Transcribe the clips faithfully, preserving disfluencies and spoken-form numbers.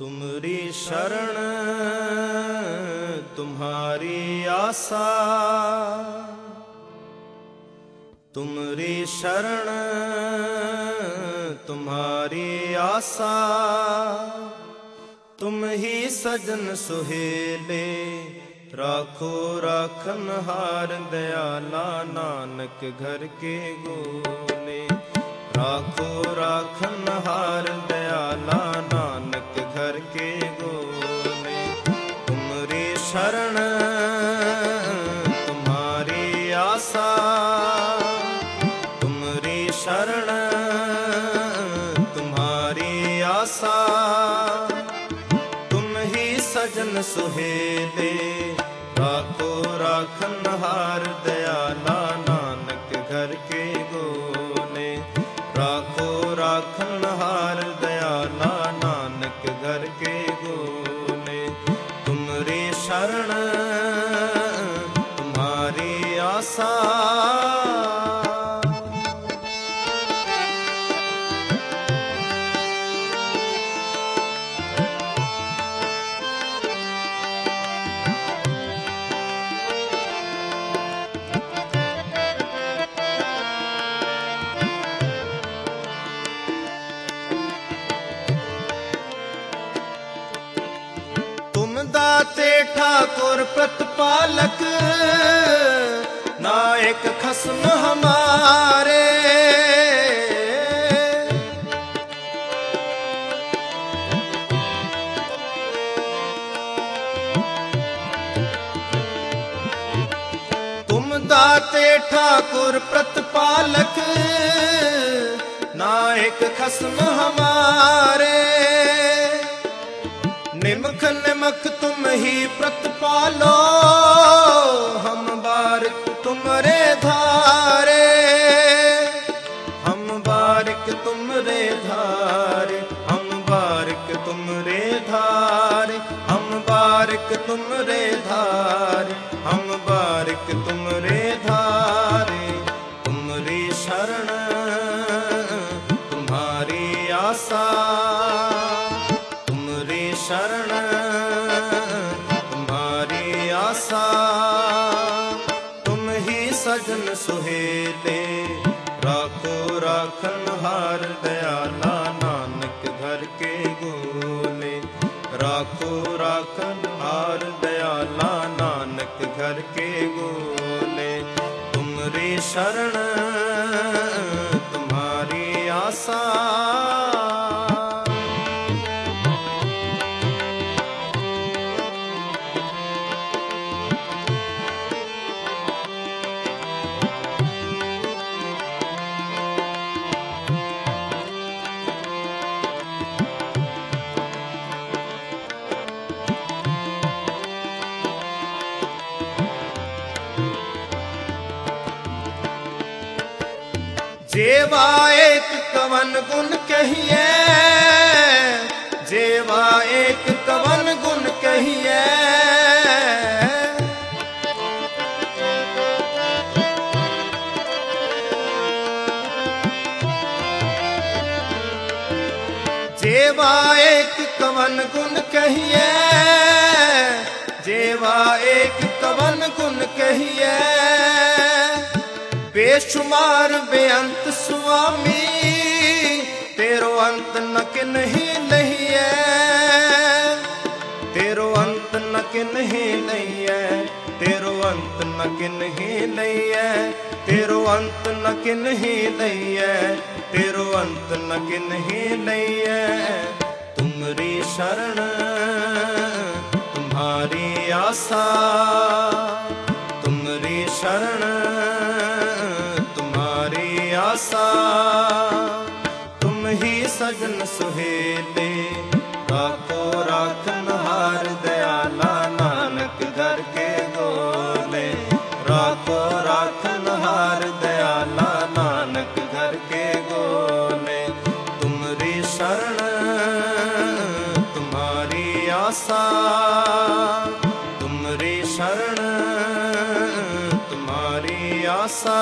तुमरी शरण तुम्हारी आशा, तुमरी शरण तुम्हारी आशा। तुम ही सजन सुहेले राखो राखन हार दयाला, नानक घर के गोले राखो राखन हार दयाला, नानक घर के गोले। तुमरी शरण तुम्हारी आशा, तुमरी शरण तुम्हारी आशा। तुम ही सजन सुहेले राखो राखन हार दयाला, नानक घर के गोले राखो राखन हार दयाला, नानक घर के गोले। तुमरी शरण तुम्हारी आशा। दाते ठाकुर प्रतिपालक, नायक खसम हमारे। तुम दाते ठाकुर प्रतिपालक, नायक खसम हमारे। निमख निमख तुम ही प्रतिपालो, हम बारिक तुमरे धारे। हम बारिक तुमरे धारे, हम बारिक तुमरे धारे। हम बारिक तुमरे धारे, हम बारिक तुमरे धारे। तुमरी शरण तुम्हारी आशा, शरण तुम्हारी आशा। तुम ही सजन सुहेले राखो राखन हार दयाला, नानक घर के गोले राखो राखन हार दयाला, नानक घर के गोले। तुमरी शरण तुम्हारी आशा। जेवा एक कवन गुण कहिए, जेवा एक कवन गुण कहिए। जेवा एक कवन गुण कहिए, जेवा एक कवन गुण कहिए। बेशुमार बेअंत स्वामी, तेरो अंत न किन्ही नहीं है। तेरो अंत न किन्ही नहीं है, तेरो अंत न किन्ही नहीं है। तेरो अंत न किन्ही नहीं है, तेरो अंत न किन्ही नहीं है। तुमरी शरण तुम्हारी आशा, तुमरी शरण आशा। तुम ही सजन सुहेले राखो राखन हार दयाला, नानक घर के गोले राखो राखन हार दयाला, नानक घर के गोले। तुमरी शरण तुम्हारी आशा, तुमरी शरण तुम्हारी आशा।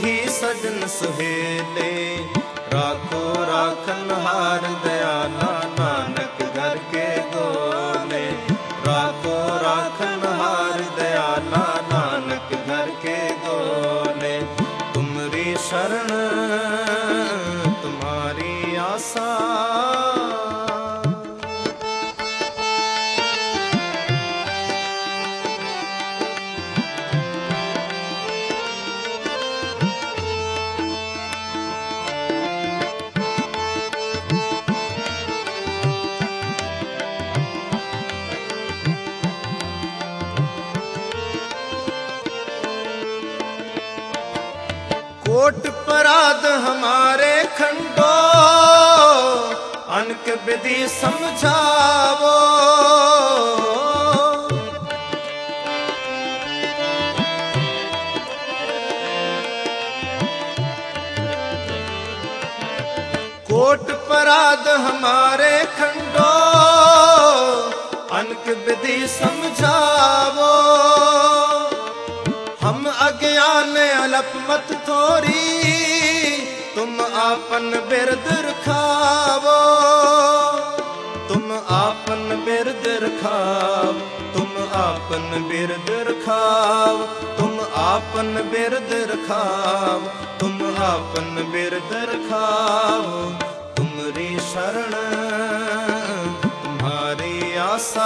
सजन सुहेले राखो राखन हार दयाला, तुम्हारी आशा। कोट पराध हमारे खंडो, अनक विधि समझावो। कोट पराध हमारे खंडो, अनक विधि समझावो। हम अज्ञान अलप मत थोरी, तुम आपन बिरद रखावो। तुम आपन बिरद रखाव, तुम आपन बिरद रखाव, तुम आपन बिरद रखाव, तुम आपन बिरद रखाव। तुमरी शरण तुम्हारी आशा,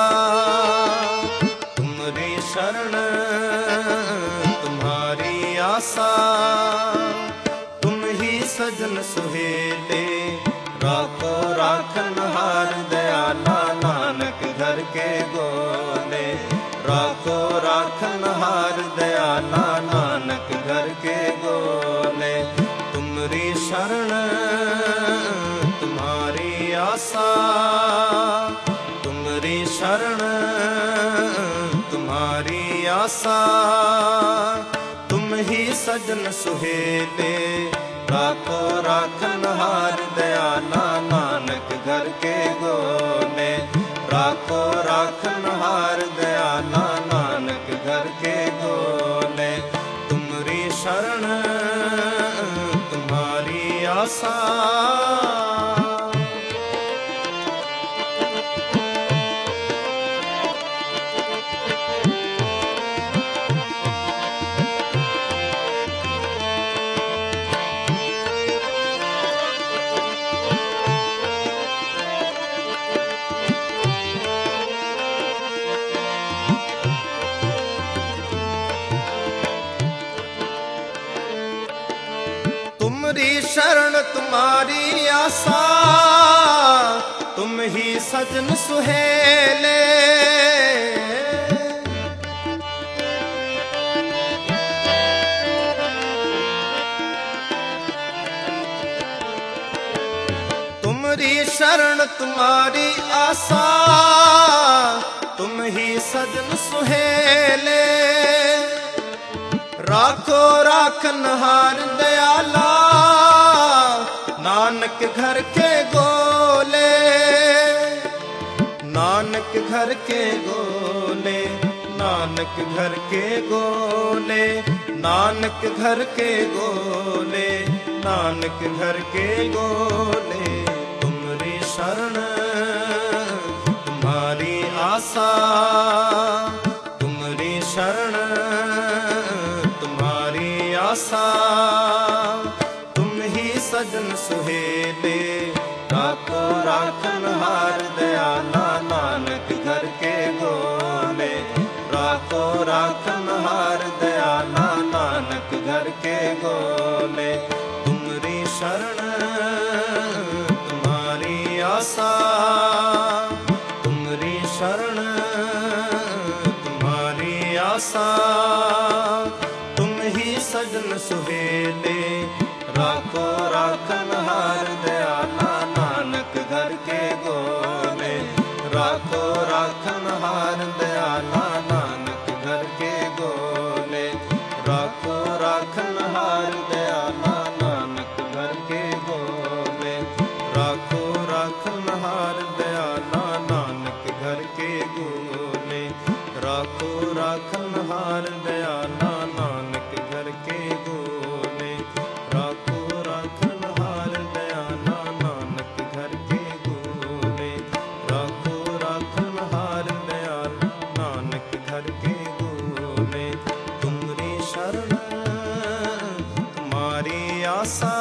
तुमरी शरण तुम्हारी आशा। तुम ही सजन सुहेले, राखो राखन हार दयाला नानक घर के गोले। राखो राखन हार दयाला नानक घर के गोले। तुमरी शरण तुम्हारी आशा, तुमरी शरण तुम्हारी आशा। तुम ही सजन सुहेले, राखो राखन हार दयाला नानक घर के गोले। राखो राखन हार दयाला नानक घर के गोले। तुमरी शरण तुम्हारी आशा। तुमरी शरण तुम्हारी आशा, तुम ही सजन सुहेले। तुमरी शरण तुम्हारी आशा, तुम ही सजन सुहेले। राखो राखन हार दयाला नानक घर के गोले। नानक घर के गोले, नानक घर के गोले, नानक घर के गोले, नानक घर के गोले। तुमरी शरण तुम्हारी आशा, तुमरी शरण तुम्हारी आशा। तुम ही सजन सुहेले, राखो राखन हार दयाला नानक घर के गोले। राखो राखन हार दयाला नानक घर के गोले। तुमरी शरण तुम्हारी आशा, तुमरी शरण तुम्हारी आशा। तुम ही सजन सुहेले, राखो राखन हार दयाला नानक घर के गोले। राखो राखन हार दयाला नानक घर के गोले। राखो राखन हार दयाला नानक घर के गोले। राखो राखन हार दयाला नानक घर के गोले। राखो राखन हार दयाला नानक घर के गोले। राखो राखन हार दयाला नानक घर के गोले। राखो राखन हार दयाला नानक घर के गोले। तुमरी शरण तुम्हारी आशा,